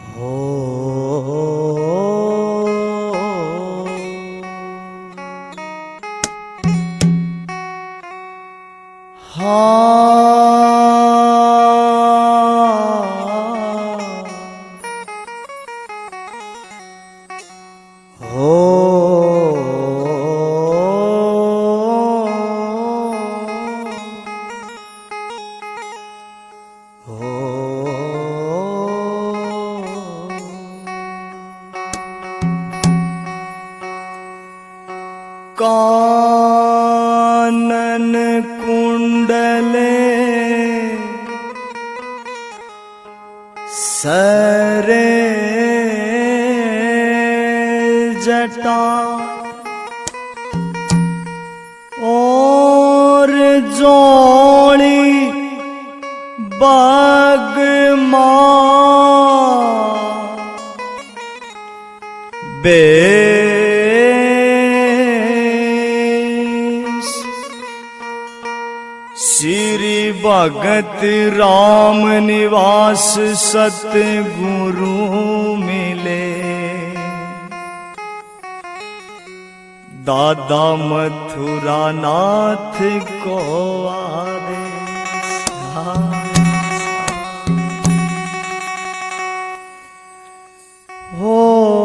हो कानन कुंडले सरे जटा और जोड़ी बगमा श्री भगत राम निवास सतगुरु मिले दादा मथुरा नाथ को आवे हो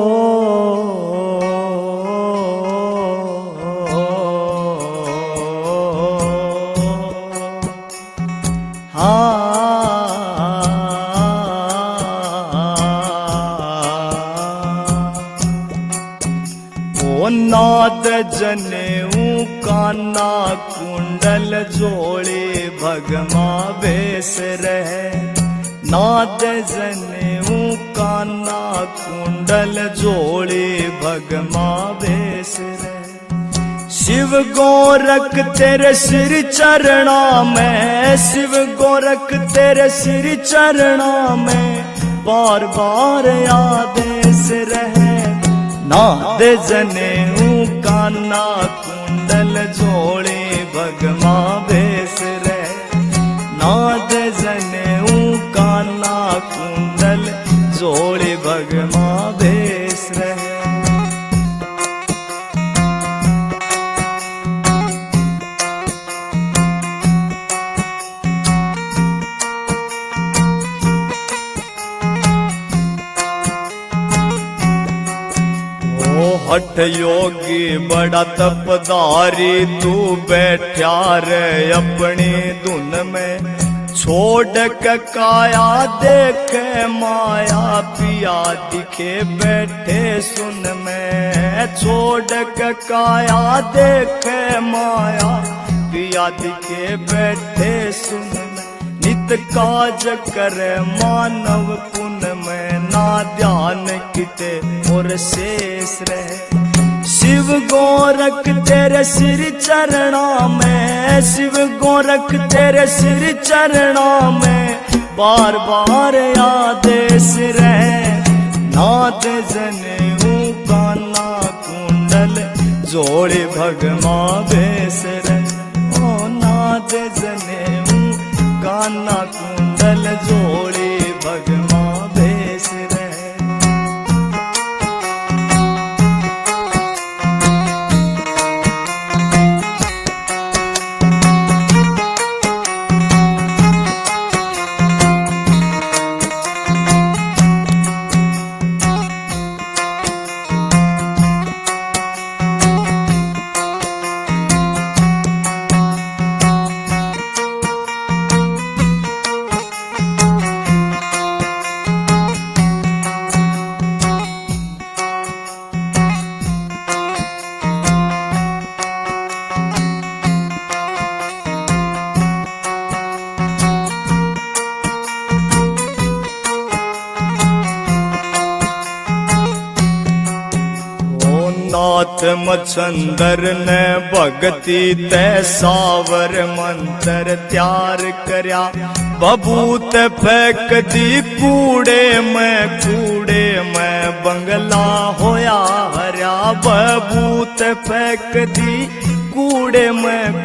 नाद जनेऊ काना कुंडल जोड़े भगमा बेस रहे नाद जनेऊ काना कुंडल जोड़े भगमा बेस रहे शिव गोरख तेरे सिर चरणा में शिव गोरख तेरे सिर चरणा में बार बार आदेश रहे नाद जनेऊ काना कुंडल जोड़े भगमा बेस रहे नाद जनेऊ काना कुंडल जोड़े भगमा बेस रहे हठ योगी बड़ा तपदारी तू बैठा रे अपनी धुन में छोड़ के काया देखे माया पिया दिखे बैठे सुन में छोड़ के काया देखे माया पिया दिखे बैठे सुन में नित काज करे मानव पुन में ना ध्यान किते और शेष रहे शिव गोरख तेरे सिर चरणा में शिव गोरख तेरे सिर चरणा में बार बार आदेश रहे नाद जनेऊ काना कुंडल जोड़े भगमा बेस रहे ओ नाद जनेऊ काना कुंडल जोड़े भगमा बेस रहे नाथ मच्छंदर ने भगति तै सावर मंत्र त्यार करया बबूत फेंक दी कूड़े में बंगला होया हरिया बबूत फेंक दी कूड़े में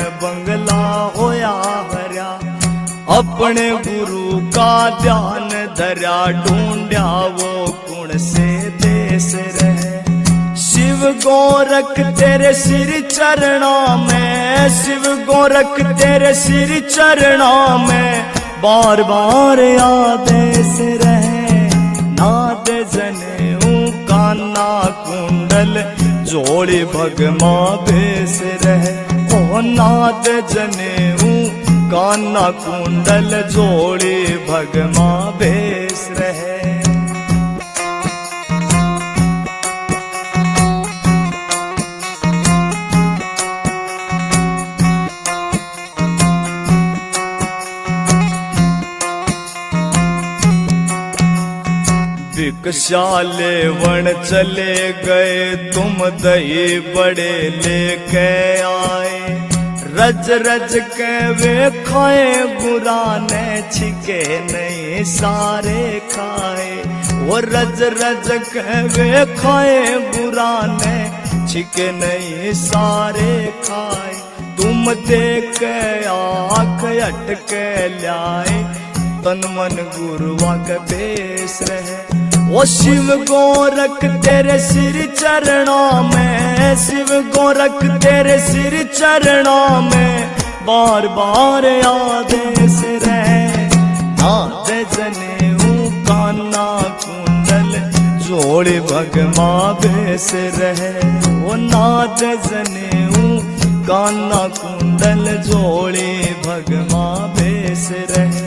बंगला होया हरिया अपने गुरु का ध्यान धरा ढूंढ्या वो कुण से देश रहे। शिव गोरख तेरे सिर चरणा में, शिव गोरख तेरे सिर चरणा में बार बार आदेश रहे। नाद जनेऊ कान्हा कुंडल जोड़ी भगमा बेस रहे। ओ नाद जनेऊ कान्हा कुंडल जोड़ी भगमा बेस रहे। भिक्षाले वन चले गए तुम दही बड़े लेके आए। रज रज के वे खाए बुरा ने छिके नहीं सारे खाए। वो रज रज के वे खाए बुरा ने छिके नहीं सारे खाए। तुम देख के आँख अटके ल्याए तन मन गुरुआ के बेस रहे। ओ शिव गोरख तेरे सिर चरणा में, शिव गोरख तेरे सिर चरणा में बार बार आदेश रहे। नाद जनेऊ कान्हा कुंडल जोड़े भगमा बेस रहे। ओ नाद जनेऊ कान्हा कुंडल जोड़े भगमा बेस रहे।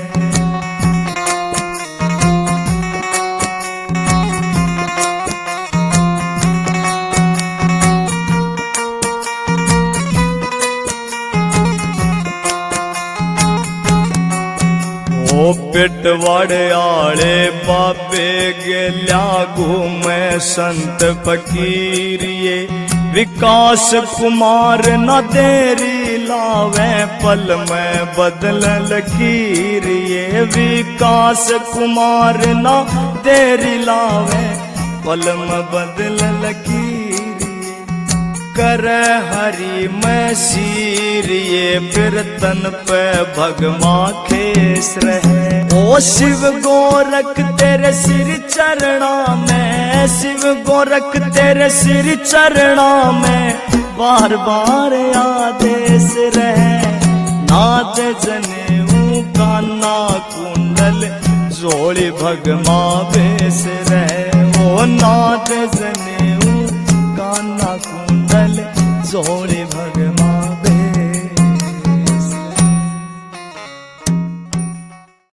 ओ पिटवाड़े आले बाबे गेल्या घूमे संत फकीर ये। विकास कुमार न देरी लावे पल में बदल लकीर ये। विकास कुमार न देरी लावे पल में बदल लकीर। कर हरि में सीर ये फिर तन पे भगमा खेस रहे। ओ शिव गोरख तेरे सिर चरणा में, शिव गोरख तेरे सिर चरणा में बार बार आदेश रहे। नाद जनेऊ कान्हा कुंडल जोड़ी भगमा बेस रहे। ओ नाद जनेऊ कान्हा कुंडल जोड़े भगवान।